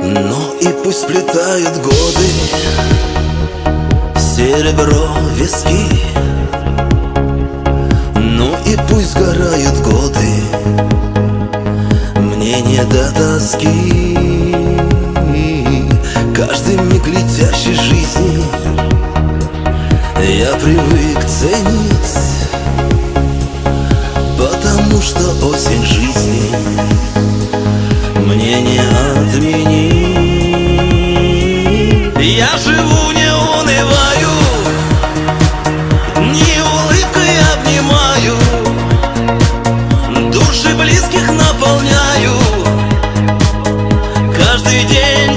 Ну и пусть сплетают годы в серебро виски. Ну и пусть сгорают годы, мне не до тоски. Каждый миг летящей жизни я привык ценить, потому что осень жизни мне не отменить. Я живу, не унываю, дни улыбкой обнимаю, души близких наполняю, каждый день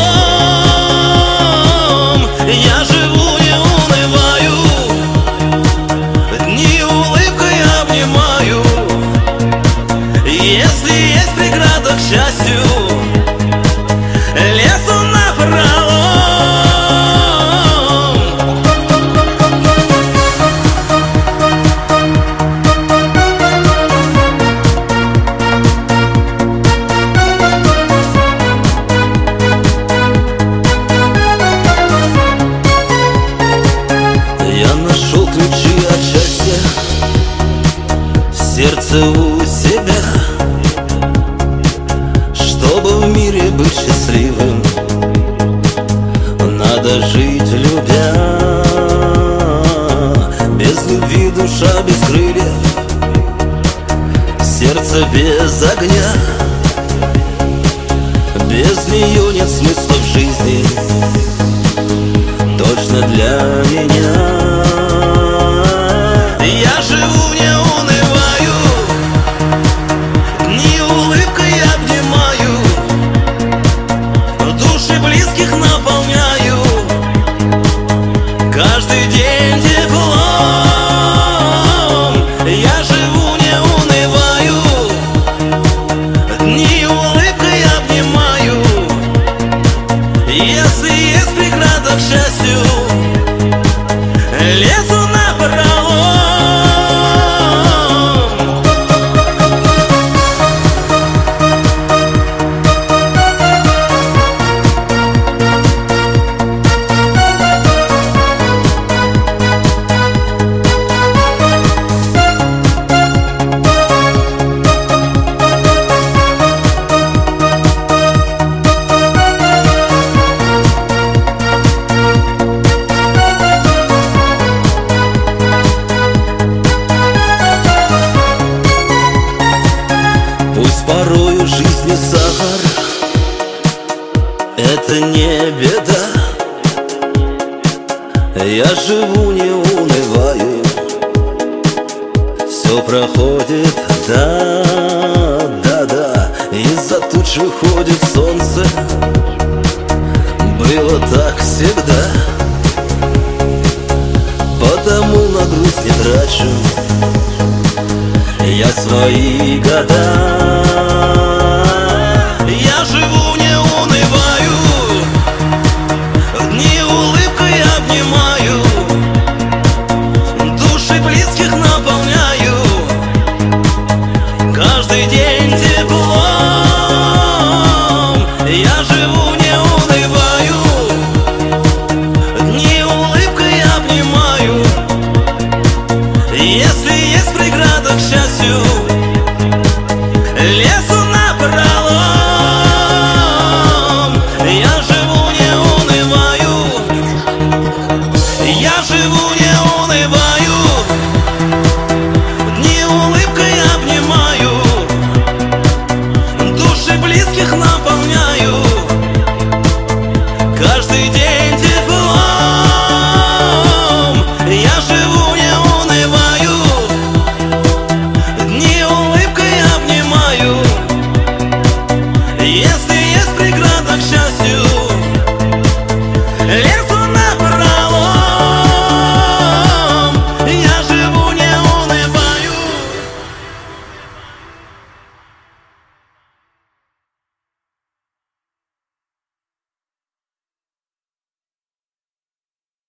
теплом. Я живу, не унываю, дни улыбкой обнимаю. Если есть преграда к счастью, лезу напролом. Я нашел ключи от счастья в сердце у себя. Чтобы в мире быть счастливым, надо жить любя. Без любви душа без крыльев, сердце без огня. Без нее нет смысла в жизни, точно для меня. Я живу, не унываю, дни улыбкой обнимаю, души близких наполняю, каждый день теплом. Я живу, не унываю, дни улыбкой обнимаю. Если есть преграда к счастью, лезу напролом. Порою в жизни сахар — это не беда. Я живу, не унываю, все проходит, да, да, да. Из-за туч выходит солнце, было так всегда. Потому на грусть не трачу я свои года.